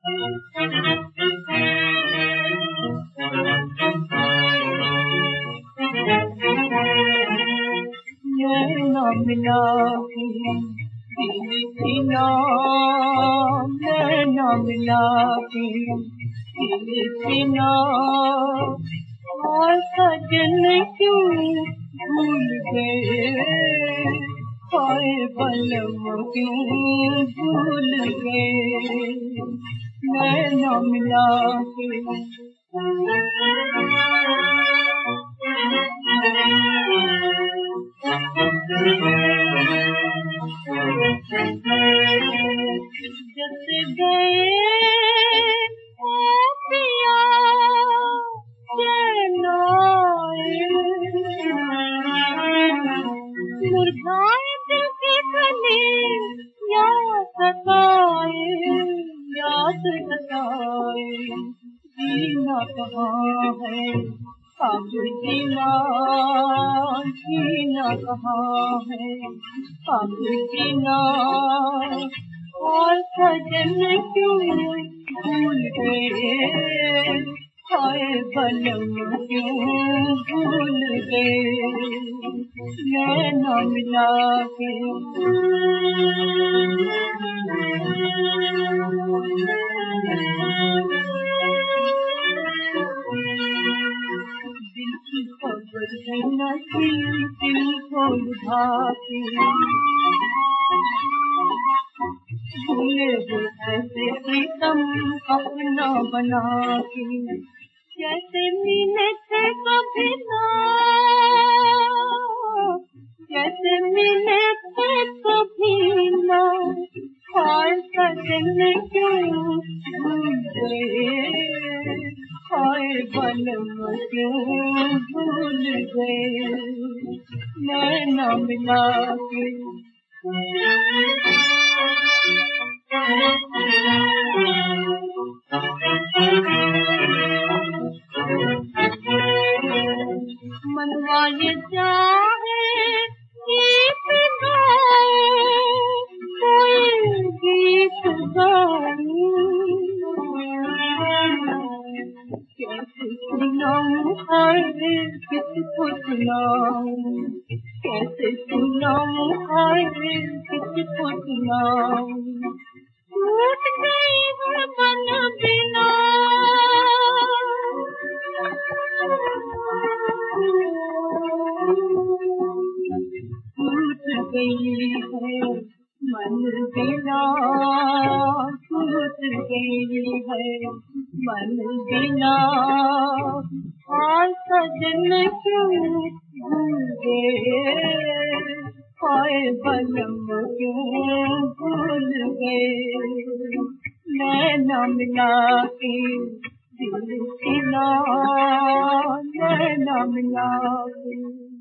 नैना मिला के दिल सीना, नैना मिला के दिल सीना, और सजन क्यों भूल गए, हाय बलम क्यों भूल गए, नैना मिला के। जैसे गए ओ पिया चैन आए, मुरझाए दिल के कली याद सताए, याद सताए, जीना कहाँ है अब जीना, जीना कहाँ है अब जीना, और सजन क्यों भूल गए, हाय बलम क्यों भूल गए, नैना मिला के। दिल की खबर है नसीब दिल को लुभा के, भूले हो ऐसे प्रीतम अपना बना के, जैसे मिले थे कभी ना, जैसे मिले थे कभी ना, हाय सजन क्यों भूल गए, हाय बलम क्यों भूल गए, नैना मिला के। मनवा ये चाहे गीत गाए, कोई गीत गाए, कैसे सुनाऊं हाय किसको सुनाऊं, कैसे सुनाऊं हाय किसको सुनाऊं, टूट गई है मन बिना, टूट गई है मन बिना, टूट गई है मन बिना, और सजन क्यों भूल गए, हाय बलम क्यों भूल गए, नैना मिला के दिल सीना, नैना मिला के।